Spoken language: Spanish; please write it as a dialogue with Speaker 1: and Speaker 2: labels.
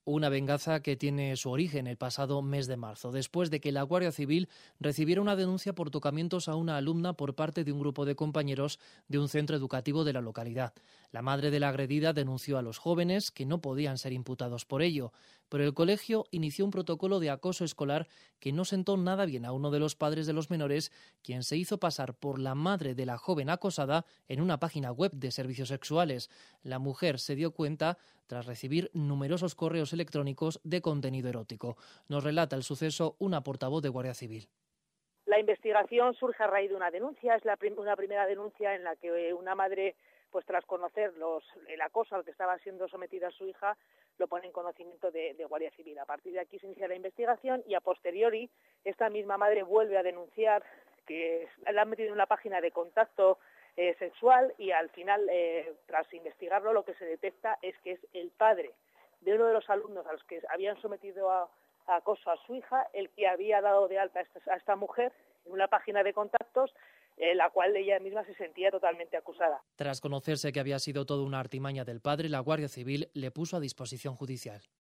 Speaker 1: Una venganza que tiene su origen el pasado mes de marzo, después de que la Guardia Civil recibiera una denuncia por tocamientos a una alumna por parte de un grupo de compañeros de un centro educativo de la localidad. La madre de la agredida denunció a los jóvenes que no podían ser imputados por ello, pero el colegio inició un protocolo de acoso escolar que no sentó nada bien a uno de los padres de los menores, quien se hizo pasar por la madre de la joven acosada en una página web de servicios sexuales. La mujer se dio cuenta tras recibir numerosos correos electrónicos de contenido erótico. Nos relata el suceso una portavoz de Guardia Civil.
Speaker 2: La investigación surge a raíz de una denuncia, es una primera denuncia en la que una madre, pues tras conocer el acoso al que estaba siendo sometida su hija, lo pone en conocimiento de Guardia Civil. A partir de aquí se inicia la investigación y a posteriori esta misma madre vuelve a denunciar que la han metido en una página de contacto sexual y al final, tras investigarlo, lo que se detecta es que es el padre de uno de los alumnos a los que habían sometido a acoso a su hija, el que había dado de alta a esta mujer en una página de contactos, la cual ella misma se sentía totalmente acusada.
Speaker 1: Tras conocerse que había sido toda una artimaña del padre, la Guardia Civil le puso a disposición judicial.